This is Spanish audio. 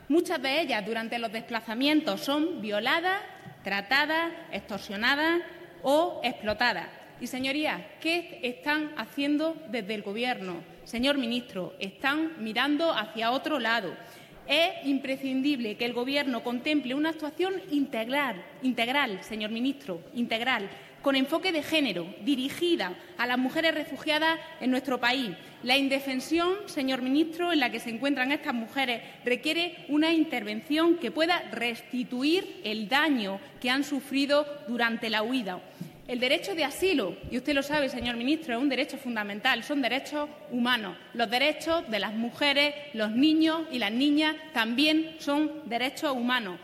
Muchas de ellas durante los desplazamientos son violadas, tratadas, extorsionadas o explotadas. Y, señorías, ¿qué están haciendo desde el Gobierno? Señor ministro, están mirando hacia otro lado. Es imprescindible que el Gobierno contemple una actuación integral, señor ministro, integral, con enfoque de género, dirigida a las mujeres refugiadas en nuestro país. La indefensión, señor ministro, en la que se encuentran estas mujeres requiere una intervención que pueda restituir el daño que han sufrido durante la huida. El derecho de asilo, y usted lo sabe, señor ministro, es un derecho fundamental, son derechos humanos. Los derechos de las mujeres, los niños y las niñas también son derechos humanos.